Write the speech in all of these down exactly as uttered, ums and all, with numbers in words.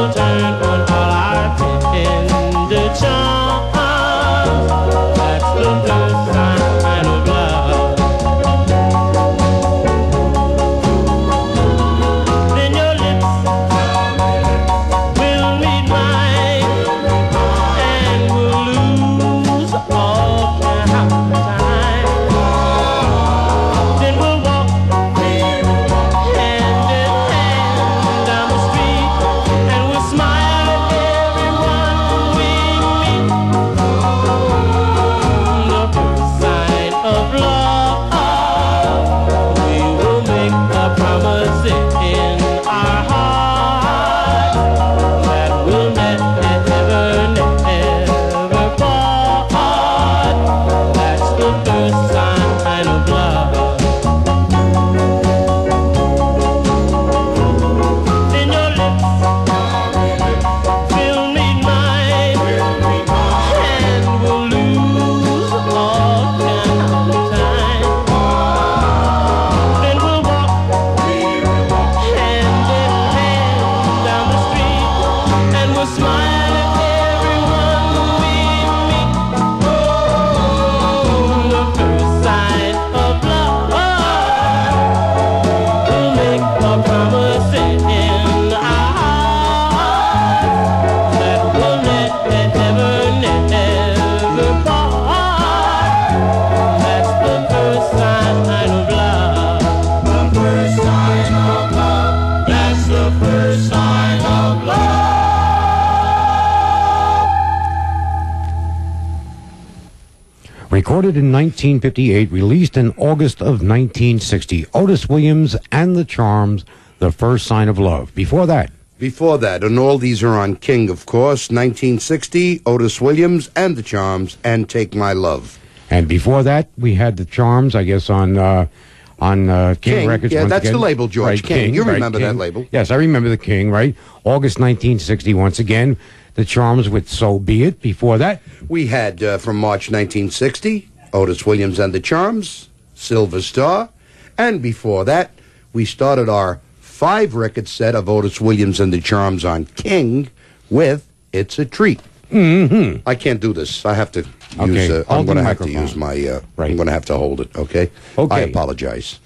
Recorded in nineteen fifty-eight, released in August of nineteen sixty. Otis Williams and the Charms, The First Sign of Love. Before that. Before that, and all these are on King, of course, nineteen sixty, Otis Williams and the Charms, and Take My Love. And before that, we had the Charms, I guess, on uh, on uh, King, King Records. Yeah, once that's again. the label, George. Right, King. King. You right, remember King. that label. Yes, I remember the King, right? August nineteen sixty, once again. The Charms with So Be It. Before that, we had, uh, from March nineteen sixty, Otis Williams and the Charms, Silver Star. And before that, we started our five-record set of Otis Williams and the Charms on King with It's a Treat. Mm-hmm. I can't do this. I have to use... Okay. Uh, I'm going to have to microphone. use my... Uh, right. I'm going to have to hold it, okay? Okay. I apologize.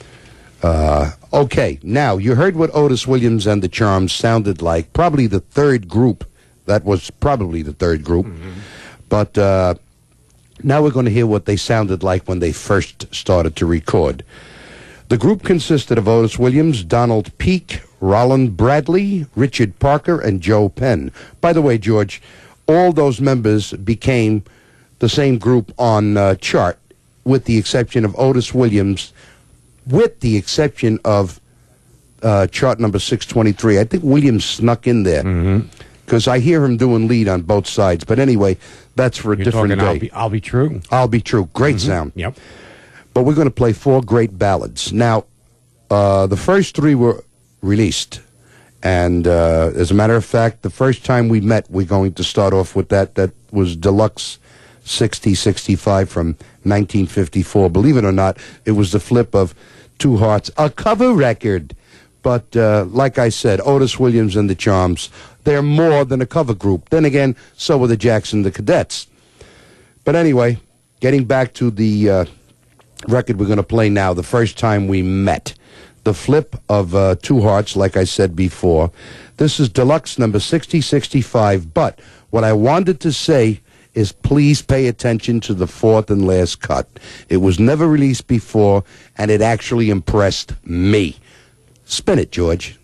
Uh, okay, now, you heard what Otis Williams and the Charms sounded like. Probably the third group. That was probably the third group. Mm-hmm. But uh, now we're going to hear what they sounded like when they first started to record. The group consisted of Otis Williams, Donald Peake, Roland Bradley, Richard Parker, and Joe Penn. By the way, George, all those members became the same group on uh, chart, with the exception of Otis Williams, with the exception of uh, chart number six twenty-three. I think Williams snuck in there, because mm-hmm. I hear him doing lead on both sides. But anyway, that's for a You're different talking day. I'll be, I'll be True. I'll Be True. Great Mm-hmm. sound. Yep. But we're going to play four great ballads. Now, uh, the first three were released. And uh, as a matter of fact, the first time we met, we're going to start off with that. That was Deluxe sixty sixty-five from nineteen fifty-four. Believe it or not, it was the flip of Two Hearts, a cover record. But uh, like I said, Otis Williams and the Charms, they're more than a cover group. Then again, so were the Jackson the Cadets. But anyway, getting back to the... Uh, record we're going to play now, The First Time We Met. The flip of uh, Two Hearts, like I said before. This is Deluxe number sixty sixty-five, but what I wanted to say is please pay attention to the fourth and last cut. It was never released before, and it actually impressed me. Spin it, George.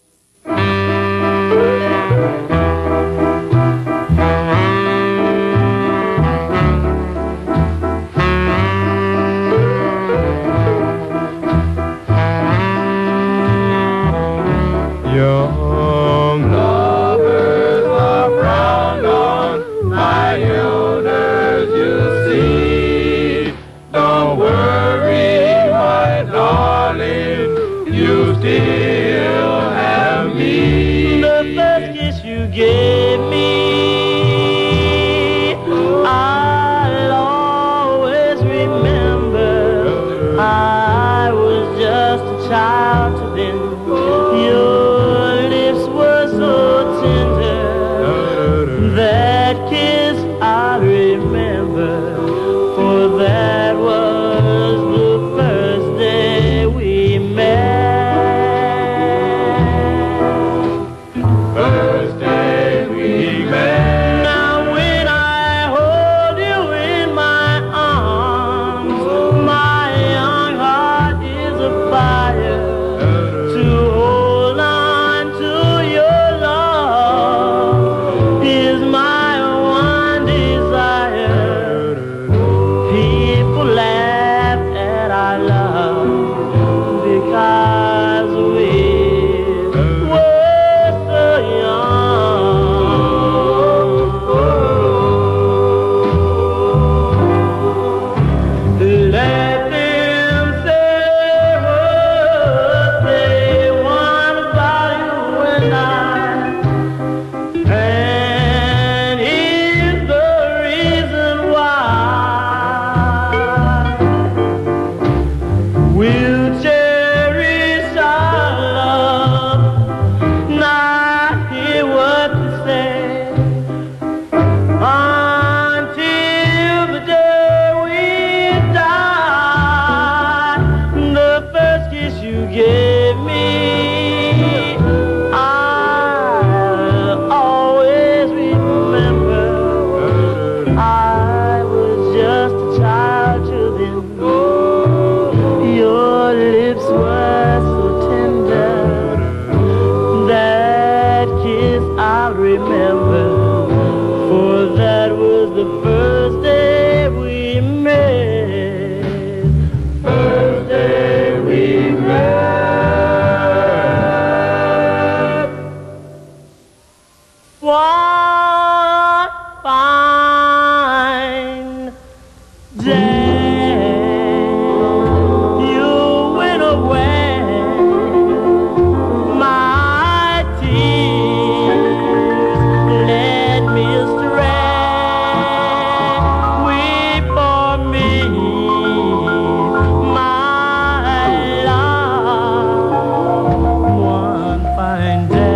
Young lovers are frowned on by elders, you see. Don't worry, my darling, you still have me. I'll remember, for that was the first day we met. First day we met. What fine day you went away. My tears led me astray. Weep for me, my love, one fine day.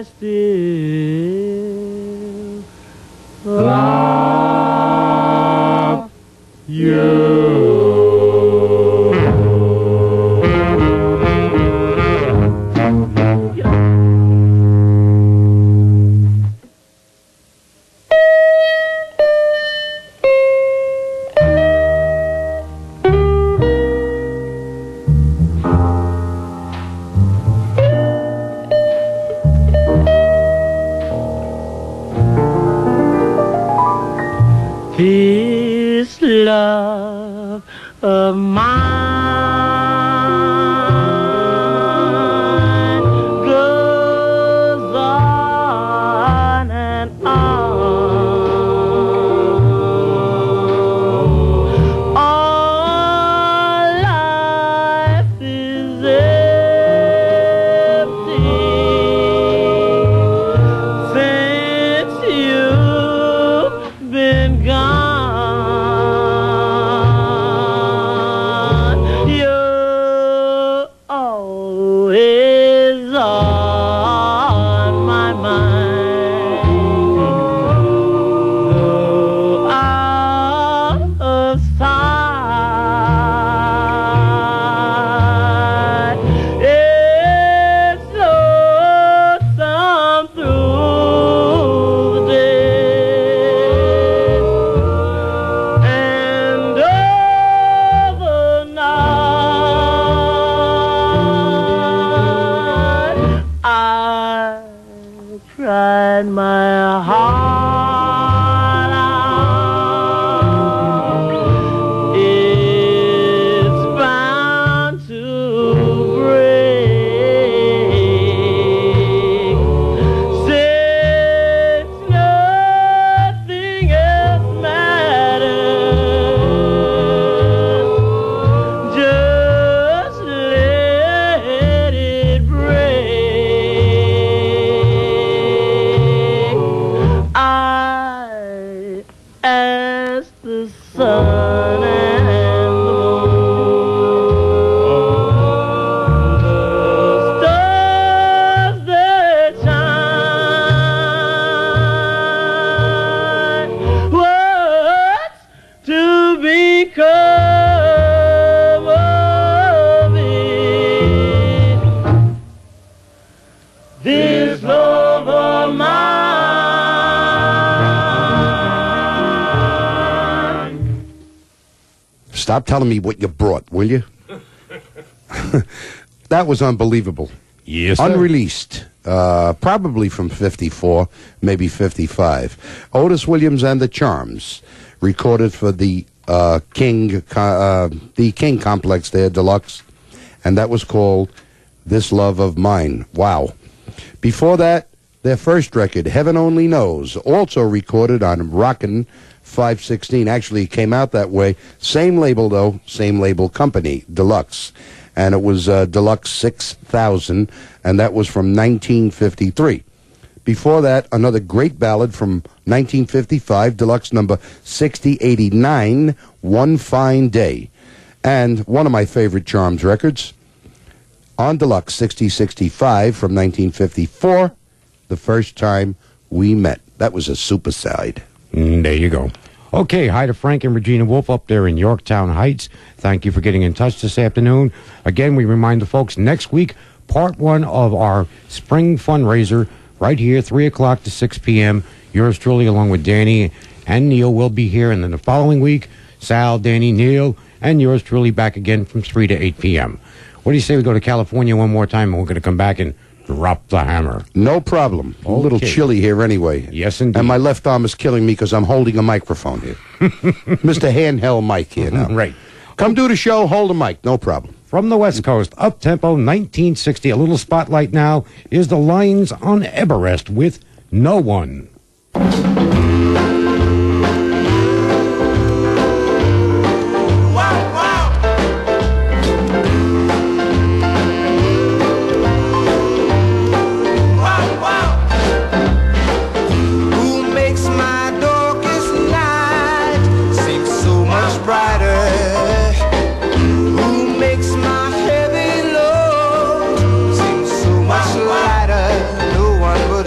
I still love you. This love of mine goes on and on. All life is empty since you've been gone. You're always on my mind. Though out of sight, it's lonesome through the day and overnight. I cried my heart out. It's bound to break since nothing else matters. Just let it break. I asked the sun and the moon, the stars that shine, what's to become of it? This love of mine. Stop telling me what you brought, will you? That was unbelievable. Yes, sir. Unreleased, uh, probably from fifty-four, maybe fifty-five. Otis Williams and the Charms, recorded for the uh, King, uh, the King Complex there, Deluxe, and that was called "This Love of Mine." Wow. Before that, their first record, "Heaven Only Knows," also recorded on Rockin' five sixteen. Actually, it came out that way. Same label, though, same label company, Deluxe. And it was uh, Deluxe six thousand, and that was from nineteen fifty-three. Before that, another great ballad from nineteen fifty-five, Deluxe number sixty eighty-nine, "One Fine Day." And one of my favorite Charms records, on Deluxe sixty sixty-five from nineteen fifty-four, "The First Time We Met." That was a super side. Mm, there you go. Okay, hi to Frank and Regina Wolf up there in Yorktown Heights. Thank you for getting in touch this afternoon. Again, we remind the folks, next week, part one of our spring fundraiser, right here, three o'clock to six p.m. Yours truly, along with Danny and Neil, will be here. And then the following week, Sal, Danny, Neil, and yours truly back again from three to eight p.m. What do you say we go to California one more time, and we're going to come back and drop the hammer? No problem. A little Okay. chilly here anyway. Yes, indeed. And my left arm is killing me because I'm holding a microphone here. Mister Handheld Mic here now. Right. Come do the show, hold a mic, no problem. From the West Coast, up-tempo, nineteen sixty. A little spotlight now is the Lines on Everest with No One. Who makes my darkest night seem so much brighter? Who makes my heavy load seem so much lighter? No one but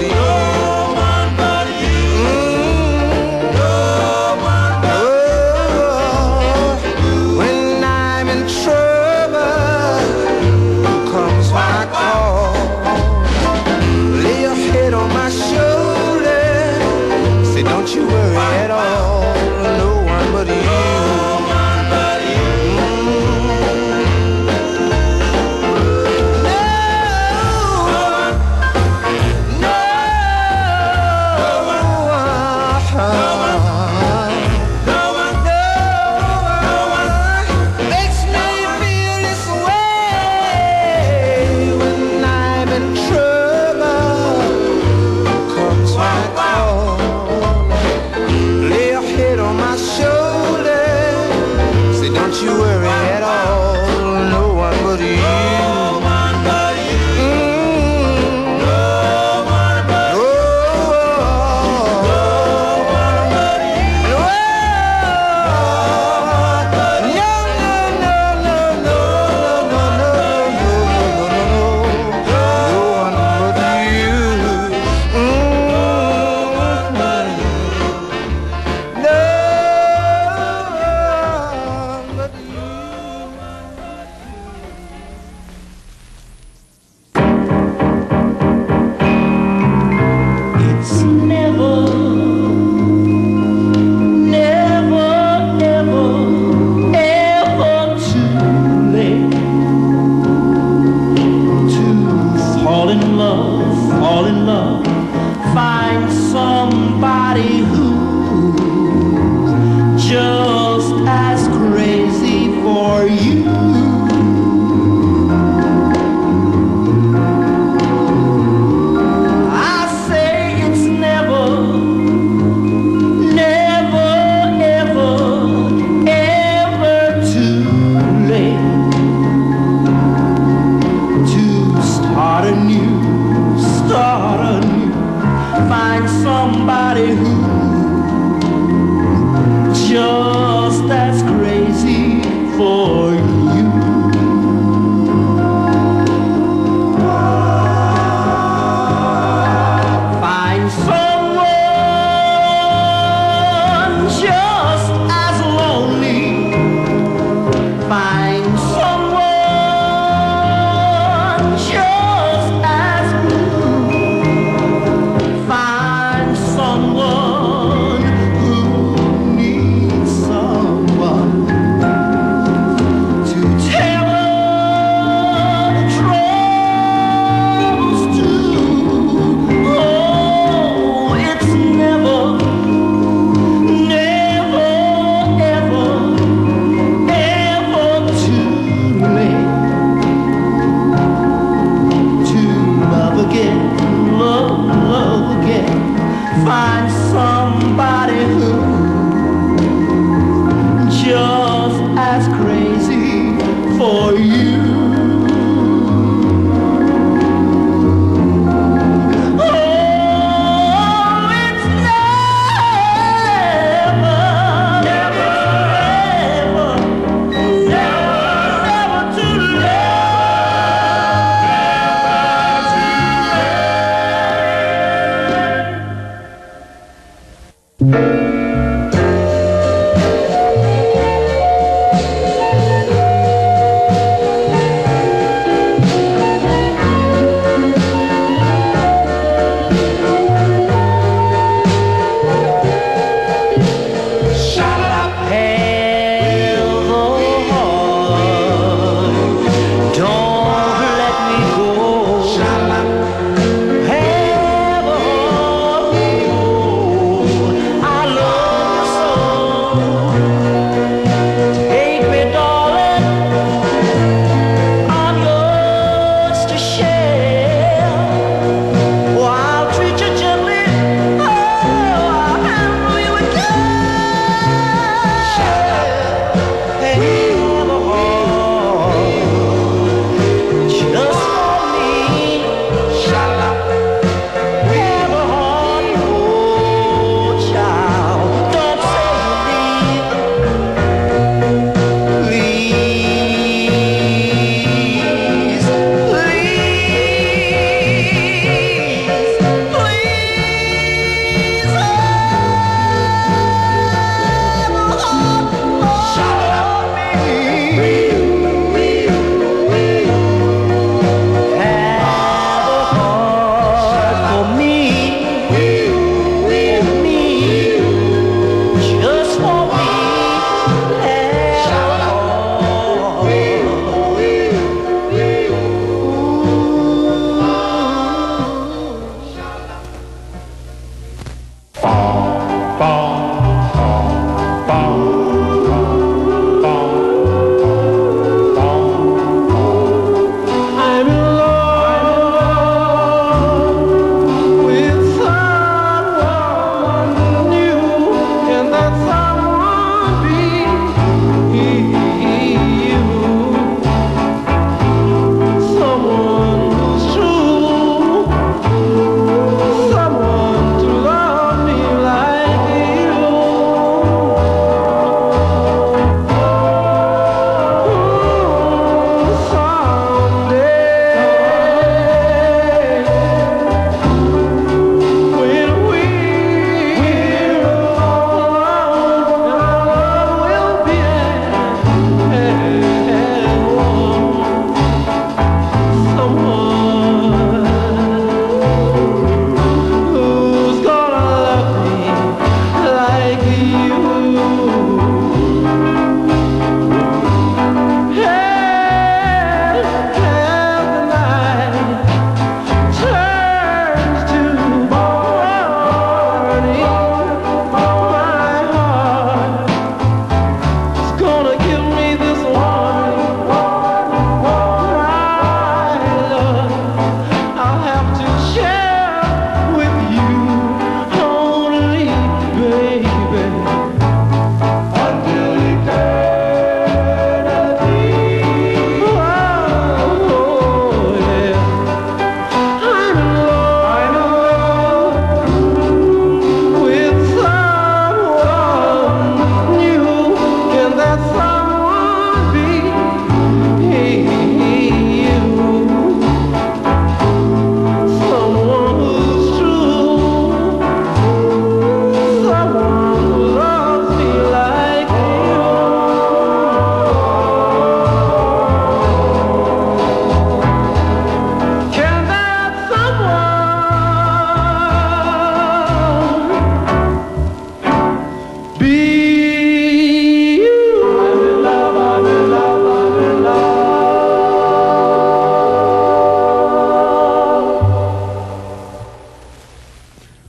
fall in love, find somebody who's just as crazy for you. Somebody who just as crazy for you. Find someone just as lonely. Find someone just as blue. Find someone who needs someone to tell her the troubles to. Oh, it's never, never, ever, ever too late to love again, love, love again. Find somebody who just as crazy for you. Oh, it's never, never, ever, never, never too late.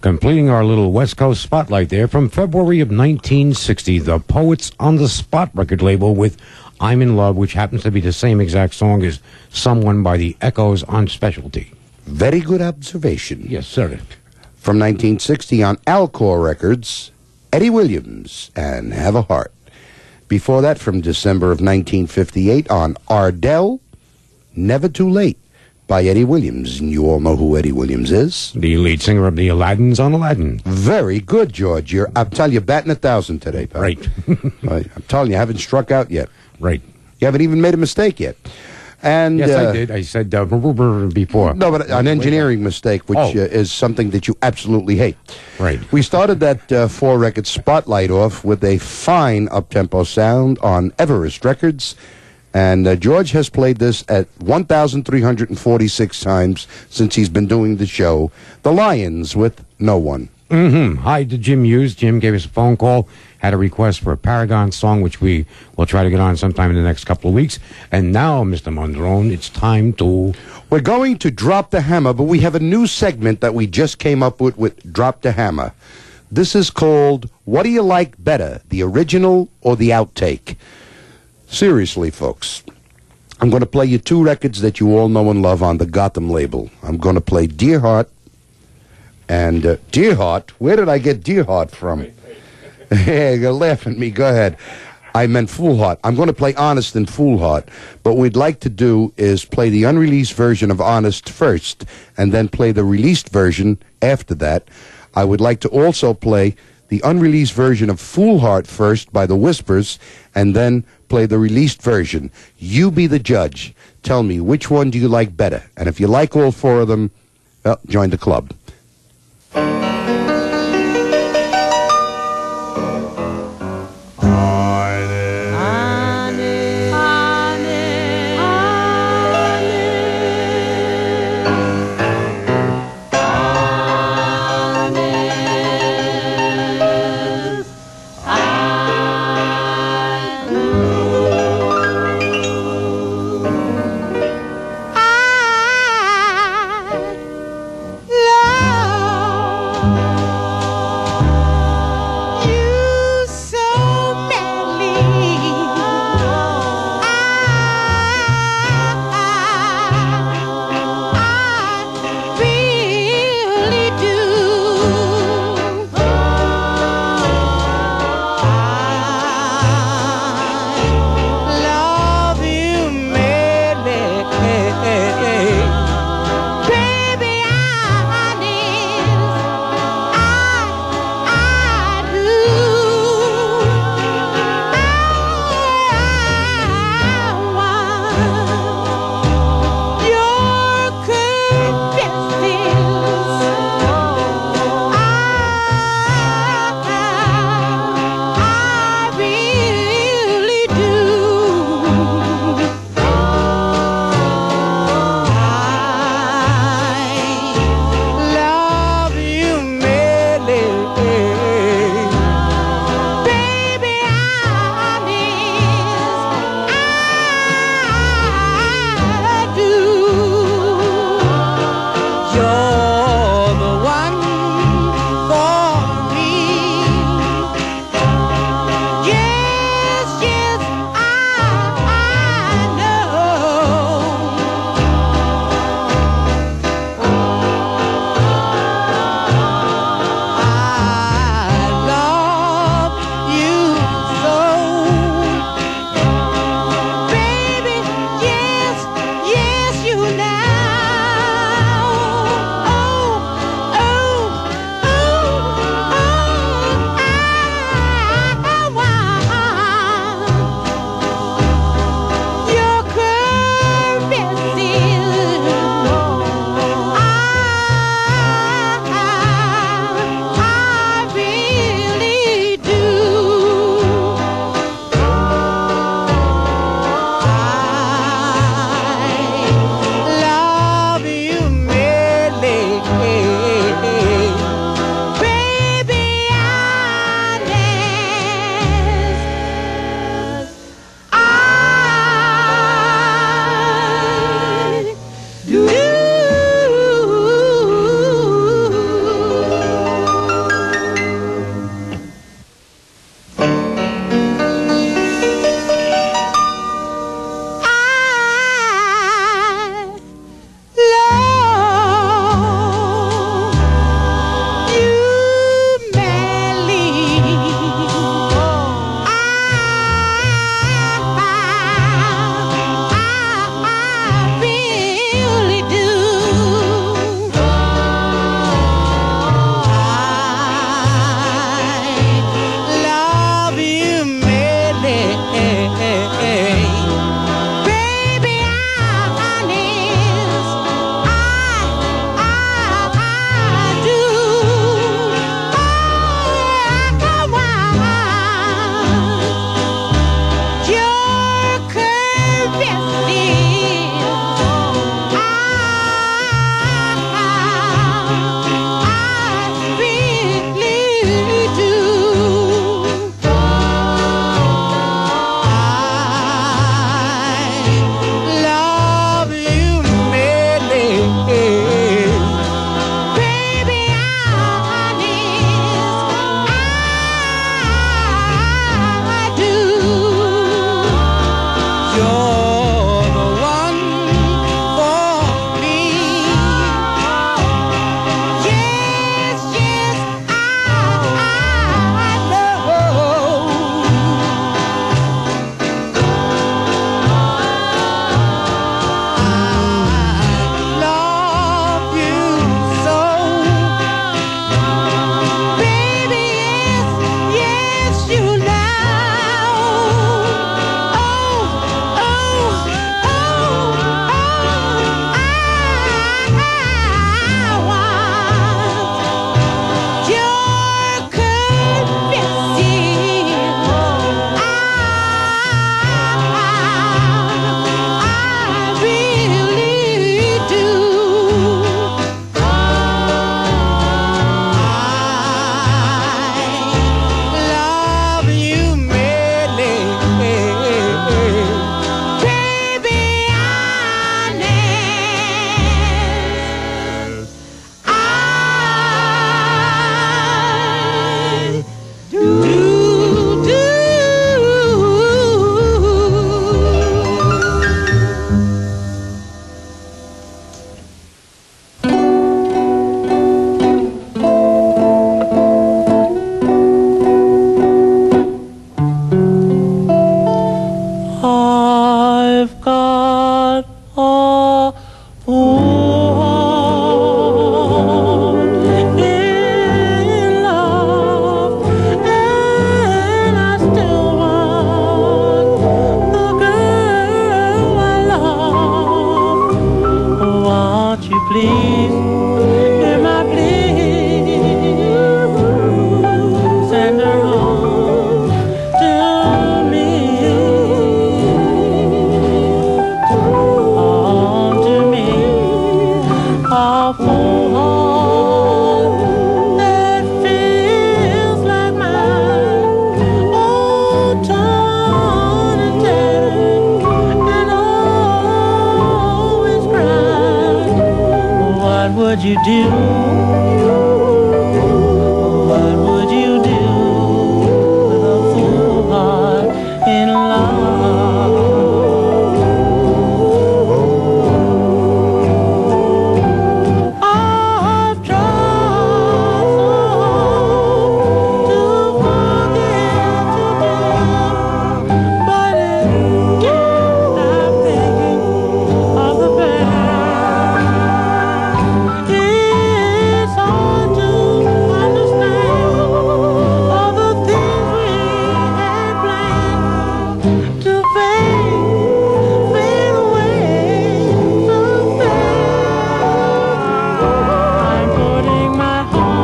Completing our little West Coast spotlight there from February of nineteen sixty, the Poets on the Spot record label with I'm in Love, which happens to be the same exact song as Someone by the Echoes on Specialty. Very good observation. Yes, sir. From nineteen sixty on Alcor Records, Eddie Williams and Have a Heart. Before that, from December of nineteen fifty-eight on Ardell, Never Too Late by Eddie Williams. And you all know who Eddie Williams is. The lead singer of the Aladdins on Aladdin. Very good, George. You're, I'm telling you, batting a thousand today, pal. Right. Right. I'm telling you, I haven't struck out yet. Right. You haven't even made a mistake yet. And Yes, uh, I did. I said uh, brr, brr, brr before. No, but an engineering mistake, which Oh. uh, is something that you absolutely hate. Right. We started that uh, four-record spotlight off with a fine up-tempo sound on Everest Records, and uh, George has played this at one thousand three hundred forty-six times since he's been doing the show. The Lions with No One. Mm-hmm. Hi to Jim Hughes. Jim gave us a phone call, had a request for a Paragon song, which we will try to get on sometime in the next couple of weeks. And now, Mister Mondrone, it's time to... We're going to drop the hammer, but we have a new segment that we just came up with with Drop the Hammer. This is called What Do You Like Better, the Original or the Outtake? Seriously, folks, I'm going to play you two records that you all know and love on the Gotham label. I'm going to play Dear Heart and uh, Dear Heart. Where did I get Dear Heart from? Yeah, you're laughing at me. Go ahead. I meant Fool Heart. I'm going to play Honest and Fool Heart. But what we'd like to do is play the unreleased version of Honest first, and then play the released version after that. I would like to also play the unreleased version of Fool Heart first by the Whispers, and then play the released version. You be the judge. Tell me, which one do you like better? And if you like all four of them, well, join the club. I do? What would you do with a full heart in love? I've tried so hard to forget you, dear, but it can't stop thinking of the past. It's hard to understand all the things we had planned to fade, fade away so fast. I'm putting my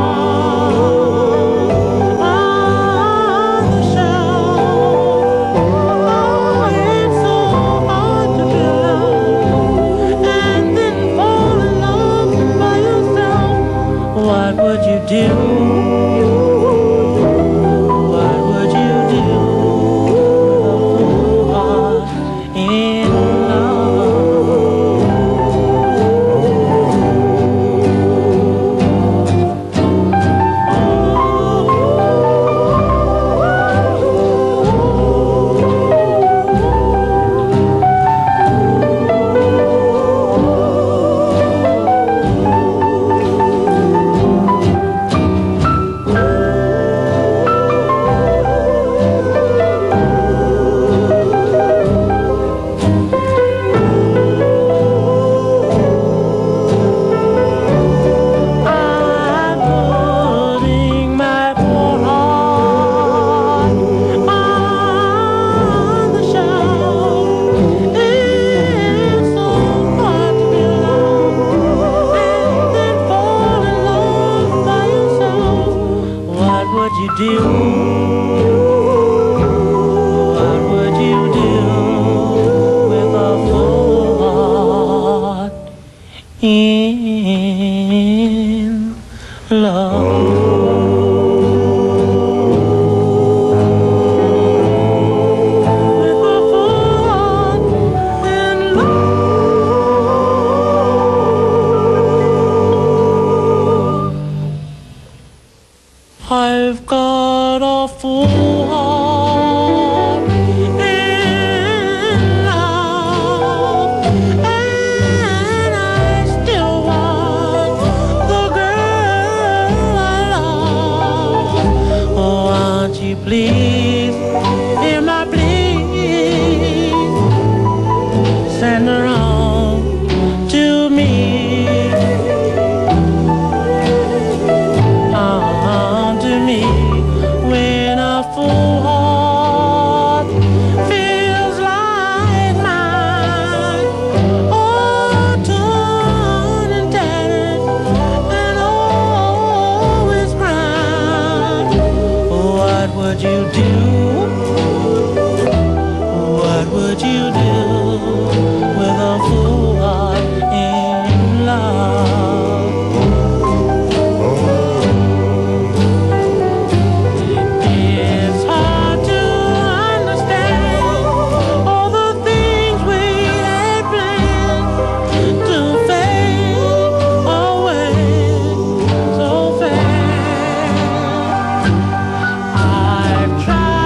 heart on the shelf. Oh, it's so hard to be loved and then fall in love by yourself. What would you do? What would you do with a full heart in I'm putting my poor heart on the shelf. It's so hard to be loved and then fall in love by yourself. What would you do? What would you do with a full heart in love? With a full heart in love. I've got a full heart in love, and I still want the girl I love. Oh, won't you please hear my plea? Send her on to me. On to me when a full heart feels like mine, all torn and tattered and always crying. What would you do? What would you do with a full heart in love? It's hard to understand all the things we had planned to fade away so fast. I've tried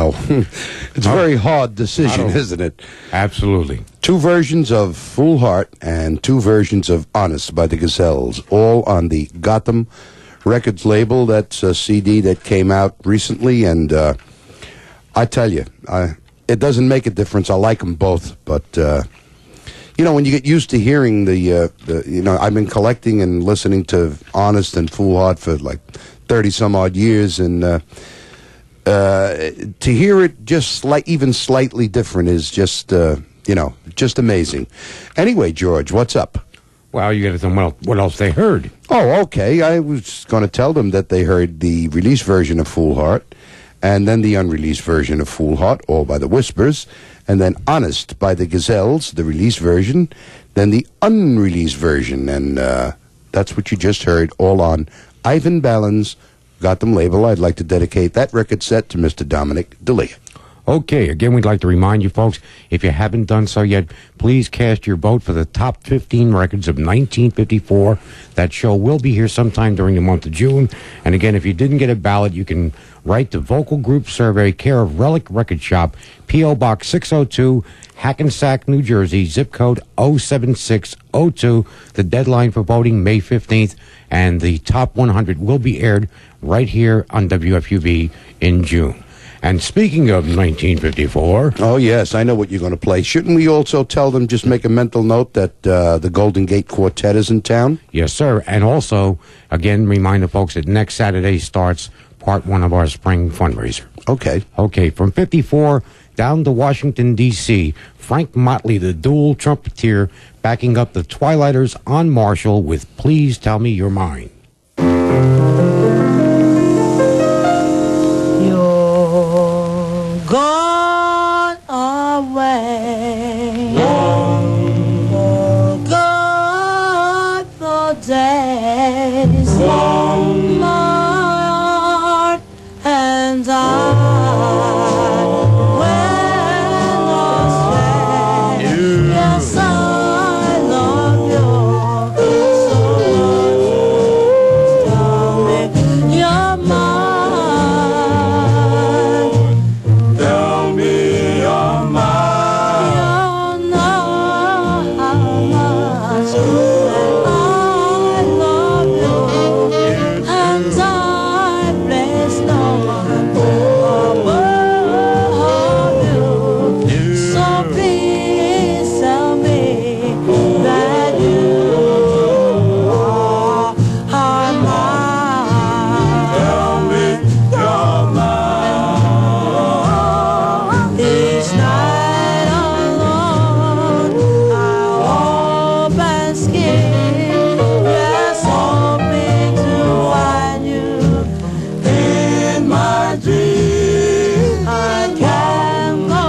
know, it's a Oh. very hard decision, I don't- isn't it? Absolutely. Two versions of Full Heart and two versions of Honest by the Gazelles, all on the Gotham Records label. That's a C D that came out recently, and uh, I tell you, I, it doesn't make a difference. I like them both, but uh, you know, when you get used to hearing the, uh, the, you know, I've been collecting and listening to Honest and Full Heart for like thirty some odd years, and uh, uh, to hear it just like even slightly different is just, uh, you know, just amazing. Anyway, George, what's up? Well, you got to tell them what else, what else they heard. Oh, okay. I was going to tell them that they heard the release version of Full Heart, and then the unreleased version of Full Heart, all by the Whispers, and then Honest by the Gazelles, the release version, then the unreleased version, and uh, that's what you just heard, all on Ivan Ballin's Gotham label. I'd like to dedicate that record set to Mister Dominic DeLea. Okay, again, we'd like to remind you folks, if you haven't done so yet, please cast your vote for the top fifteen records of nineteen fifty-four. That show will be here sometime during the month of June. And again, if you didn't get a ballot, you can write the Vocal Group Survey, care of Relic Record Shop, P O. Box six oh two, Hackensack, New Jersey, zip code oh seven six oh two. The deadline for voting, May fifteenth, and the top one hundred will be aired right here on W F U V in June. And speaking of nineteen fifty-four... Oh, yes, I know what you're going to play. Shouldn't we also tell them, just make a mental note, that uh, the Golden Gate Quartet is in town? Yes, sir. And also, again, remind the folks that next Saturday starts part one of our spring fundraiser. Okay. Okay, from fifty-four down to Washington, D C, Frank Motley, the dual trumpeter, backing up the Twilighters on Marshall with Please Tell Me You're Mine. You're gone away. Forgot the days. My heart and I went astray. Yes, I love you so much. Tell me you're mine. Tell me you're mine. You know how much I love you, and I place no one above you. So please tell me that you are mine. Tell me you're mine. Each night alone, I hope and scheme, yes, hoping to find you in my dream. I can't go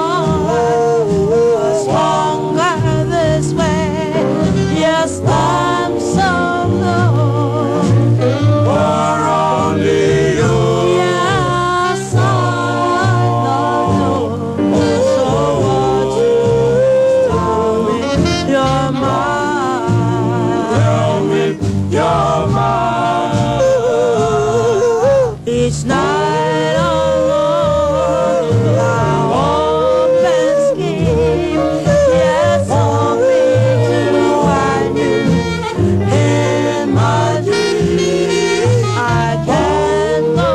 much longer this way. Yes, I'm so alone. For only you. Yes, I love you. So won't you tell me you're mine? Tell me you're mine. Each night alone, I hope and scheme. Yes, hoping to find you in my dream. I can't go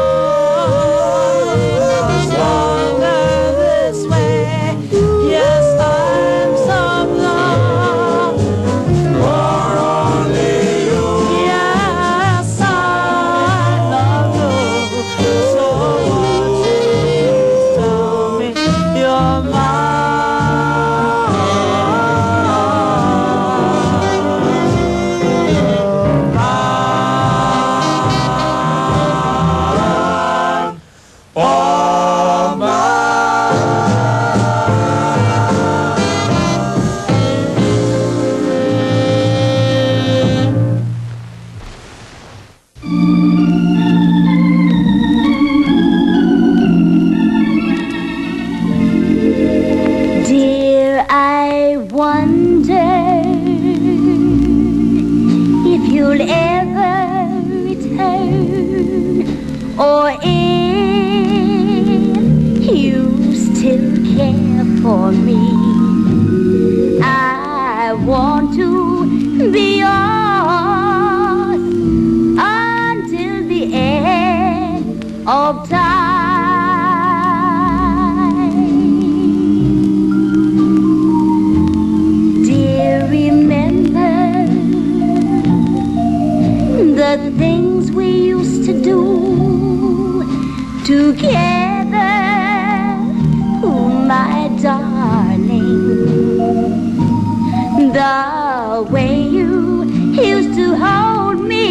much longer this way. Yes, I'm so alone. For only you. Yes, I love you. So won't you tell me you're mine? All Dear, I wonder if you'll ever return, or if for me. I want to be yours until the end of time. Dear, remember the things we used to do together, oh my darling. The way you used to hold me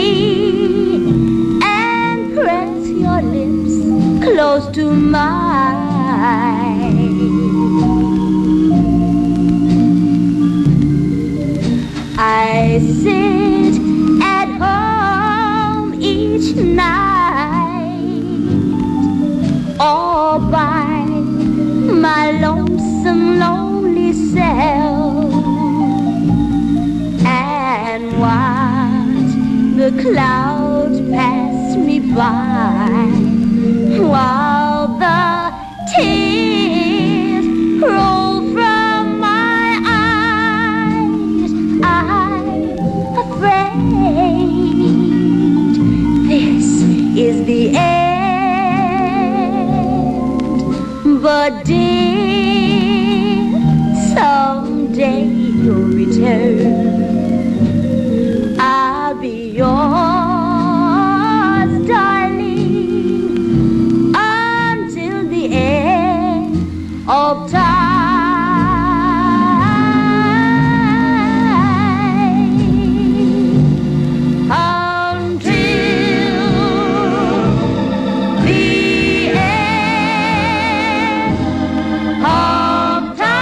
and press your lips close to mine. I sit at home each night all by my lonesome, lonely self and watch the clouds pass me by while the tears roll from my eyes. I'm afraid this is the end, but dear, someday you'll return. I'll be yours, darling, until the end of time. Until the end of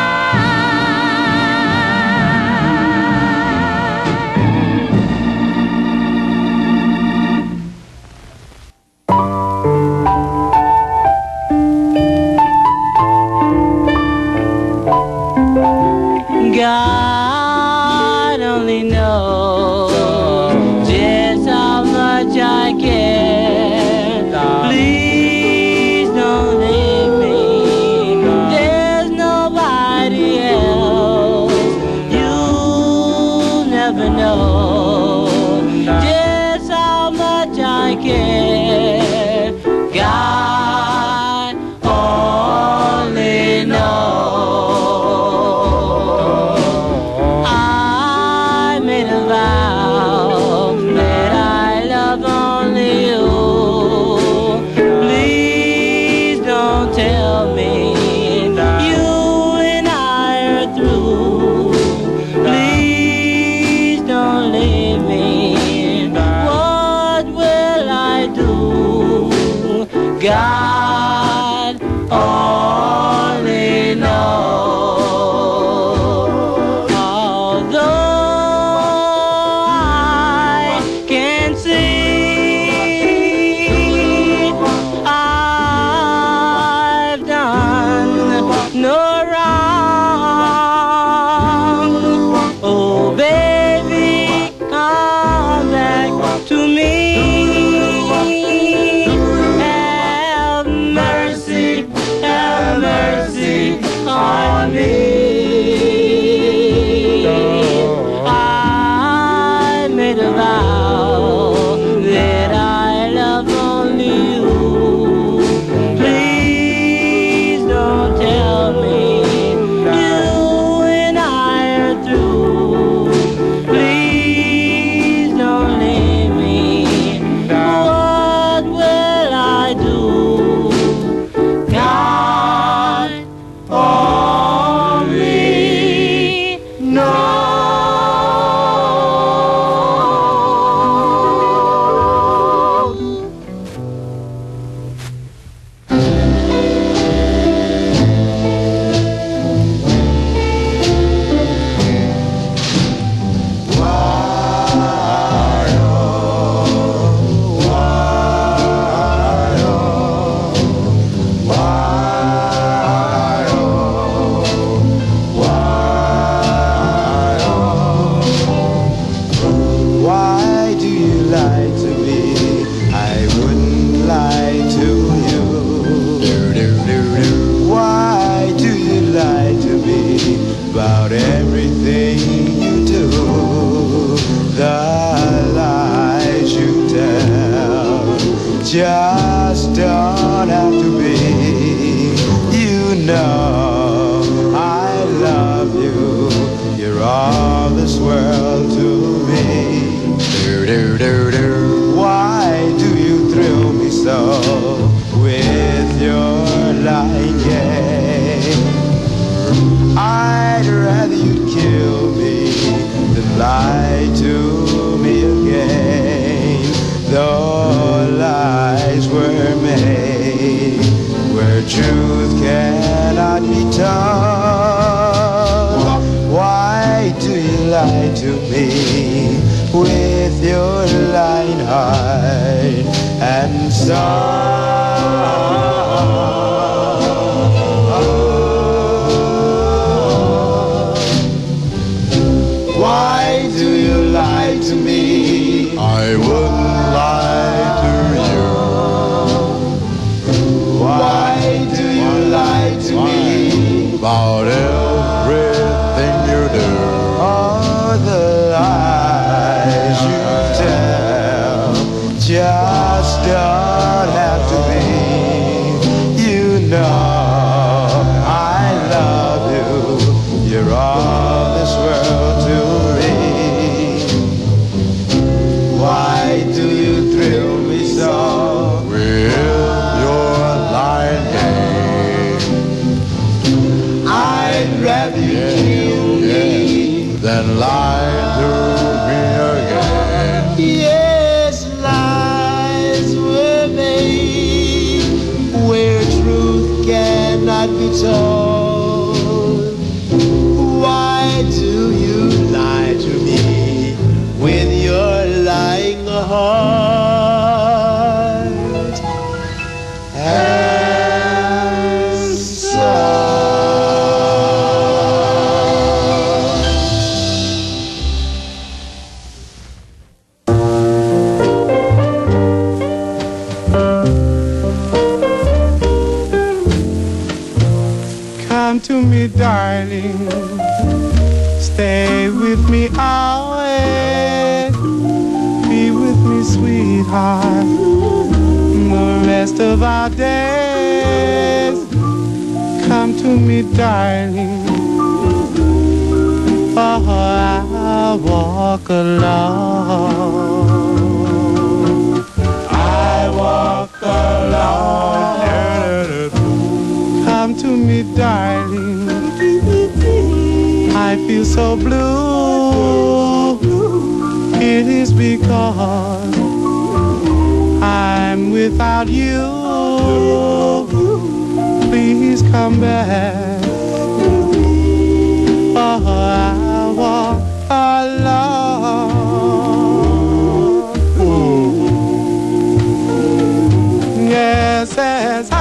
God only knows just how much I care. Please don't leave me. There's nobody else. You'll never know just how much I care. God only knows. Please don't leave. Why do you thrill me so with your lying game? I'd rather you'd kill me than lie to me again. Though lies were made where truth cannot be told, why do you lie to me with your lying heart and soul? Why do you lie to me? I wouldn't lie to you. Why do you lie to me? About everything you do. All the lies you tell just don't have to be. You know I love you. You're all this world to me. Why do you thrill me so with your lying game? I'd rather you kill me than lie to me again. Yes, lies were made where truth cannot be told. Why do you lie to me with your lying heart and soul? Come to me, darling. Stay with me always. Be with me, sweetheart, the rest of our days. Come to me, darling. Oh, I'll walk alone. I walk alone. Come to me, darling. I feel so blue. It is because I'm without you. Please come back. Oh, I walk alone. Yes, as I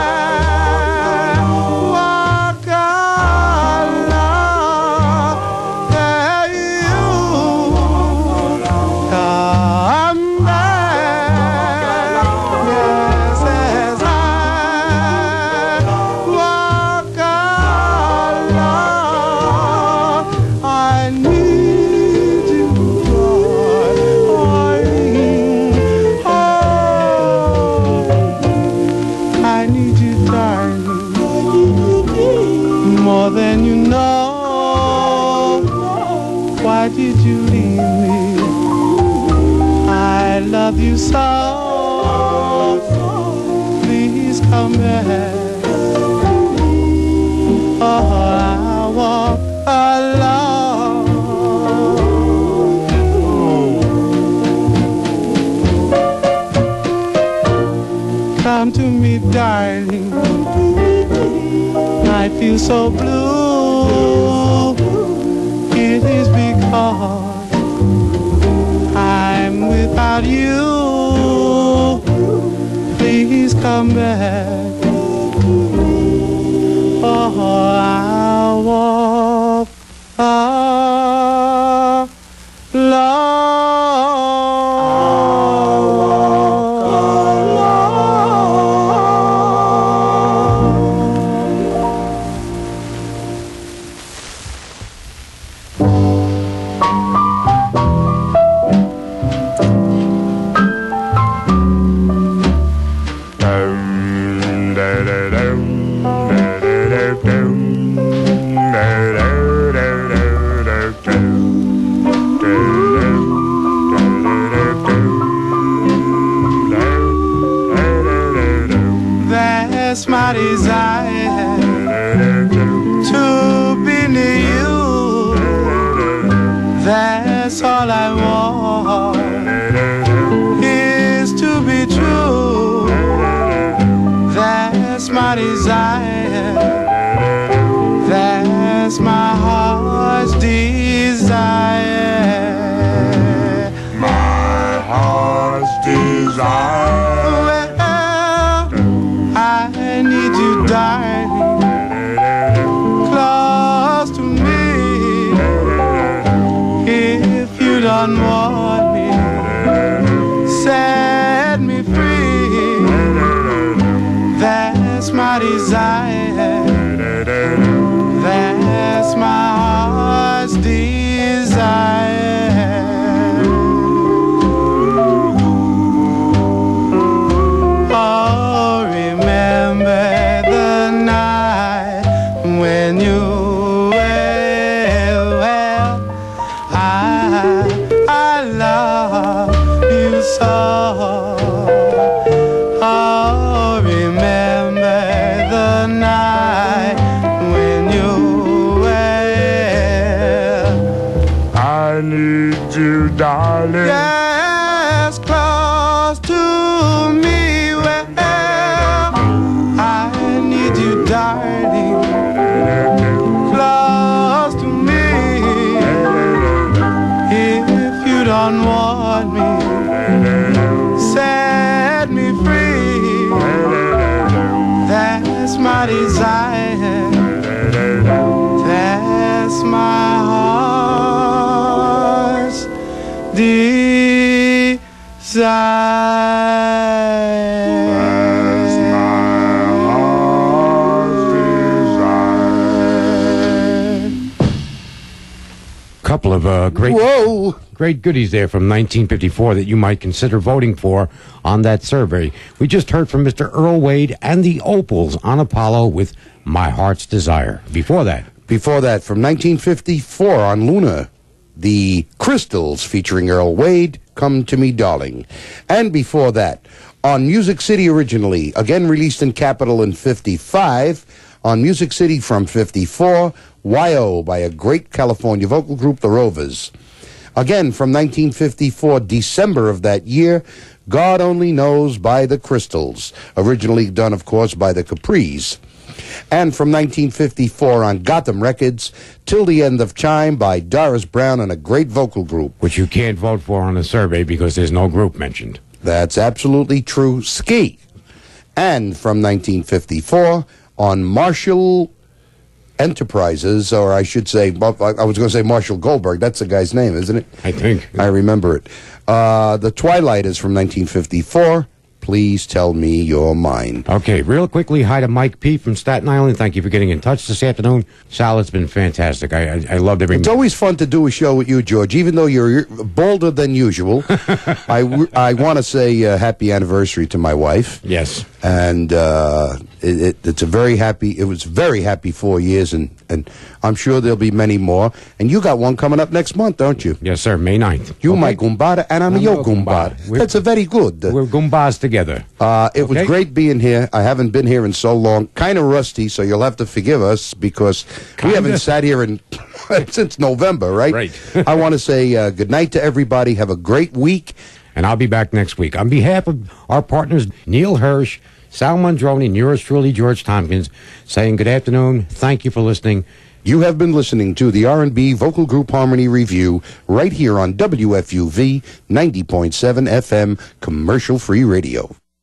walk alone, there you come back. Yes, as I walk alone, I need you, darling. Oh, I need you, darling, more than you know. Why did you leave me? I love you so. Please come back. Oh, I walk alone. Come to me, darling. I feel so blue. It is because I'm without you. Please come back. Oh, I walk alone. my heart's desire. My heart's desire. Well, I need you, darling, close to me. If you don't want me, set me free. That's my desire. That's my heart's desire. Oh, remember the night when you well, well, I, I love you so. Oh, remember the night when you well, I need you, darling. yes, close to me. Well, I need you, darling, close to me. If you don't want me, set me free. That's my desire. That's my heart's desire. That's my heart's desire. Couple of uh, great Whoa! great goodies there from nineteen fifty-four that you might consider voting for on that survey. We just heard from Mister Earl Wade and the Opals on Apollo with My Heart's Desire. Before that, Before that, from nineteen fifty-four on Luna, the Crystals featuring Earl Wade, Come to Me, Darling. And before that, on Music City originally, again released in Capitol in fifty-five, on Music City from fifty-four, Y O by a great California vocal group, the Rovers. Again, from nineteen fifty-four, December of that year, God Only Knows by the Crystals, originally done, of course, by the Capris. And from nineteen fifty-four on Gotham Records, Till the End of Time by Doris Brown and a great vocal group. which you can't vote for on the survey because there's no group mentioned. That's absolutely true. Ski. And from nineteen fifty-four on Marshall Enterprises, or I should say, I was going to say Marshall Goldberg. That's the guy's name, isn't it? I think. I remember it. Uh, the Twilight is from nineteen fifty-four. Please Tell Me You're Mine. Okay, real quickly, hi to Mike P. from Staten Island. Thank you for getting in touch this afternoon. Sal, it's been fantastic. I, I, I loved every It's always fun to do a show with you, George, even though you're bolder than usual. I, w- I want to say uh, happy anniversary to my wife. Yes. And uh, it, it, it's a very happy, it was very happy four years, and, and I'm sure there'll be many more. And you got one coming up next month, don't you? Yes, sir, May ninth. You Okay. my Gumbada, and I'm, I'm your your Gumbada. Gumbada. We're- That's a very good. We're Goombas together. Uh, it was Okay. great being here. I haven't been here in so long. Kind of rusty, so you'll have to forgive us because we Kinda. haven't sat here in since November, right? Right. I want to say uh, good night to everybody. Have a great week. And I'll be back next week. On behalf of our partners, Neil Hirsch, Sal Mondroni, and yours truly, George Tompkins, saying good afternoon. Thank you for listening. You have been listening to the R and B Vocal Group Harmony Review right here on W F U V ninety point seven F M Commercial Free Radio.